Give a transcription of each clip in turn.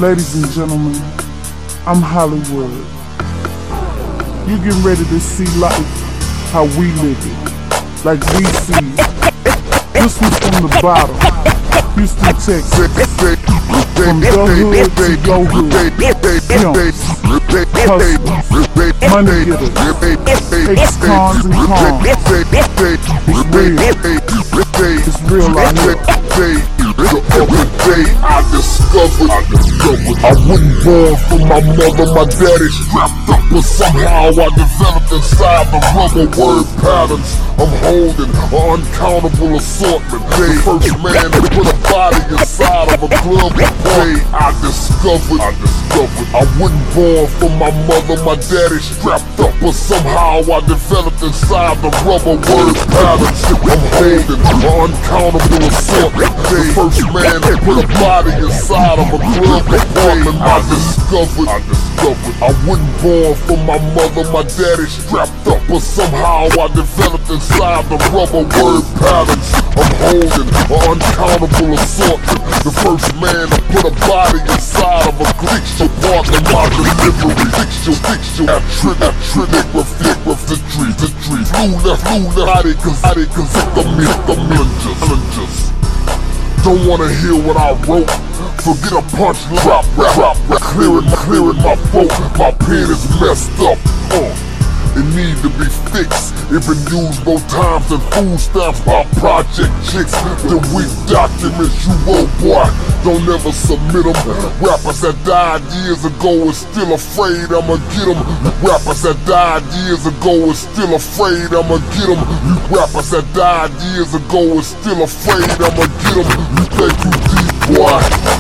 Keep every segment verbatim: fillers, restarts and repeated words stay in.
Ladies and gentlemen, I'm Hollywood. You getting ready to see life how we live it, like we see it. This was from the bottom, Houston, Texas. From the hood to your hood. Pimps, hustlers, money getters, ex-cons and cons. It's real. It's real out here. The other day I discovered, I discovered I wasn't born from my mother, my daddy strapped up, but somehow I developed inside the rubber word patterns. I'm holding an uncountable assortment. The first man to put a body inside of a club to play. I discovered, I discovered I wasn't born from my mother, my daddy strapped up, but somehow I developed inside the rubber word patterns. I'm holding an uncountable assortment. The first man to put a body inside of a club apartment. I discovered, I discovered I wasn't born from my mother, my daddy strapped up, but somehow I developed inside the rubber word patterns. I'm holding an uncountable assortment. The first man to put a body inside of a fixture apartment. My delivery, fixture, fixture, that trick, that trick, reflect with the tree, the tree. Flew left, flew left, I didn't, I didn't consider the ninjas. Don't wanna hear what I wrote. Forget a punch, drop, rap, drop, rap. Clearing, clearing my boat. My pen is messed up. Uh, it need to be fixed. It been used more times than food stamps by project chicks. The weak documents you owe, boy, don't ever submit them. Rappers that died years ago is still afraid I'ma get them. Rappers that died years ago is still afraid I'ma get them. Rappers that died years ago is still afraid I'ma get them. You think you deep, boy?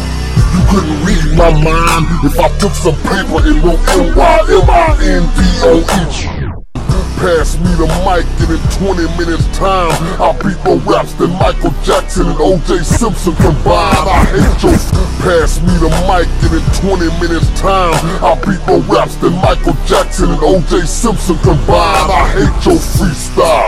You couldn't read my mind if I took some paper and wrote N Y M I N D O E. Pass me the mic and in twenty minutes time I'll beat more raps than Michael Jackson and O J Simpson combined. I hate your Pass me the mic and in twenty minutes time I'll beat more raps than Michael Jackson and O J Simpson combined. I hate your freestyle.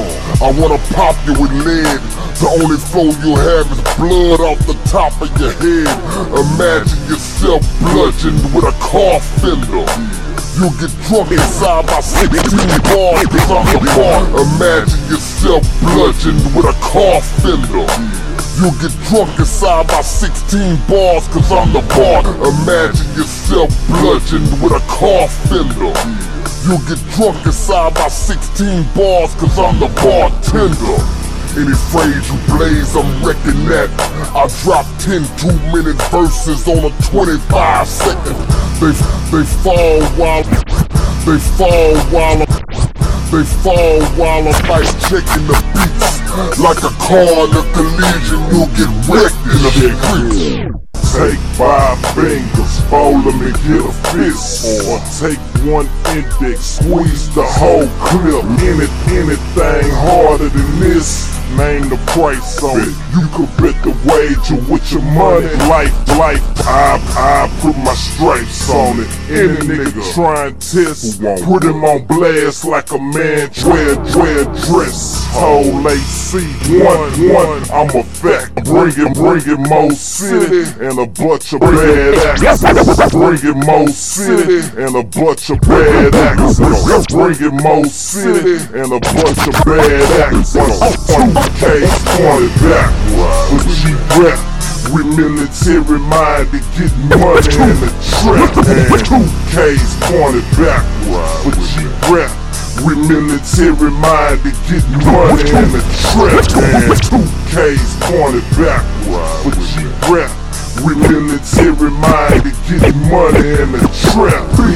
I wanna pop you with lead. The only flow you'll have is blood off the top of your head. Imagine yourself bludgeoned with a car fender. You'll get drunk inside my sixteen bars cause I'm the bar. Imagine yourself bludgeoned with a car fender. You'll get drunk inside my sixteen bars cause I'm the bar. Imagine yourself bludgeoned with a car fender. You'll get drunk inside my sixteen bars cause I'm the bartender. Any phrase you blaze, I'm wrecking that. I drop ten two-minute verses on a twenty-five second. They, they fall while, they fall while I'm, they fall while I'm like checking the beats. Like a car in a collision, you'll get wrecked in the streets. Take five fingers, fold them and get a fist. Or take one index, squeeze the whole clip. Any, anything harder than this, name the price on it. You could bet the wager with your money. Life, life, I, I put my stripes on it. Any nigga try and test, put him on blast like a man dread, dread dress. Whole A C, one, one, I'm a fact. Bring it, bring it, Mo City, and a bunch of bad actors. Bring it, Mo City, and a bunch of bad actors. Bring it, Mo City, and a bunch of bad actors. two K's pointed back, but G-Rap, we military minded, getting money in the trap. And two K's pointed back, but G-Rap, we military minded, getting money in the trap. And two K's pointed back, but G-Rap, we military minded, getting money in the trap. B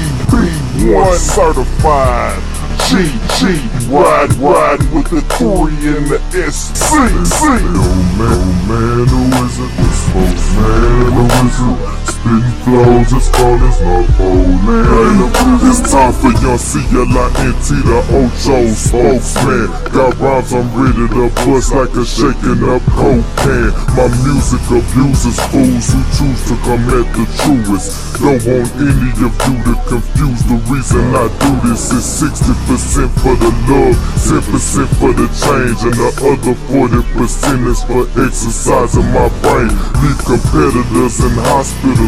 B one certified. G, G, ride, ride with the three in the S C, C. Yo man, man, who is it? This folks, man, who is it? Spitting flows, it's called, it's not holy. It's time for young C L I N T, the Ocho spokesman. Got rhymes I'm ready to bust like a shaking up coke can. My music abuses fools who choose to come at the truest. Don't want any of you to confuse the reason I do this. Is sixty percent for the love, ten percent for the change, and the other forty percent is for exercising my brain. Leave competitors in hospitals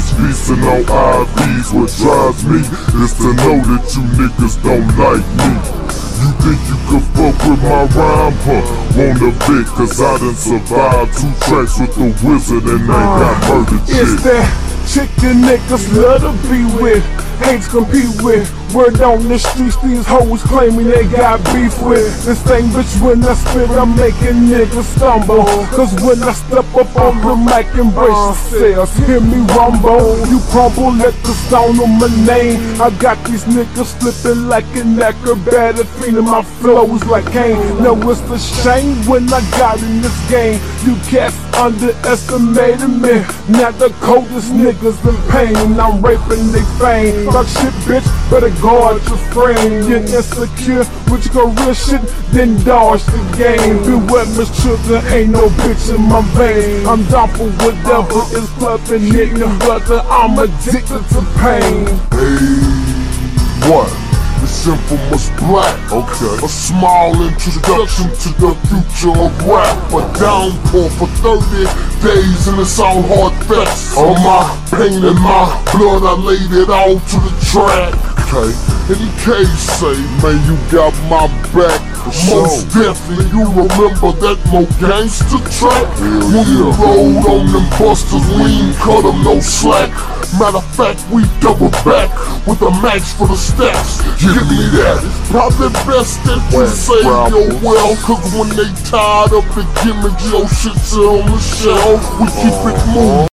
G's feasting on I Vs. What drives me is to know that you niggas don't like me. You think you can fuck with my rhyme, huh? Wanna bet, cause I done survived two tracks with the wizard and they got murdered shit. It's that chicken niggas love to be with, hate to compete with. Word on the streets, these hoes claiming they got beef with this thing, bitch. When I spit, I'm making niggas stumble. Cause when I step up on the mic and brace yourselves, hear me rumble. You crumble at the sound of my name. I got these niggas flipping like an acrobatic, feeling my flows like Kane. Now it's a shame when I got in this game. You cats underestimated me. Now the coldest niggas in pain. I'm raping they fame. Talk shit, bitch, better guard your frame. You're insecure with your career shit, then dodge the game. Beware, Miss Children, ain't no bitch in my vein. I'm down for whatever is clubbing it, brother. I'm addicted to pain. Hey, what? It's infamous black, okay. A small introduction to the future of rap. A downpour for thirty days and it's all hard facts. On my pain and my blood, I laid it all to the track, okay. In case say, man, you got my back. Most definitely, you remember that Mo Gangsta track? When you rolled on them busters, we ain't cut them no slack. Matter of fact, we double back with a max for the stacks. Give me that. Probably best that you say your well, cause when they tired of the gimmicks, your shit's on the shelf. We keep it moving.